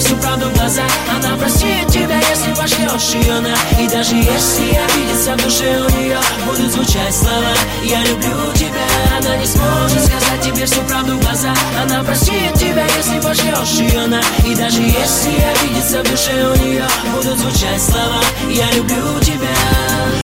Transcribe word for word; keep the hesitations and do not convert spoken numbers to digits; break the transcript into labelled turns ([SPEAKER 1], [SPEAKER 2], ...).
[SPEAKER 1] всю правду в глаза. Она простит тебя, если пошлешь ее на. И даже если обидится в душе у нее, будут звучать слова «Я люблю тебя». Она не сможет сказать тебе всю правду в глаза. Она простит тебя, если пошлешь ее на. И даже если обидится в душе у нее, будут звучать слова «Я люблю тебя».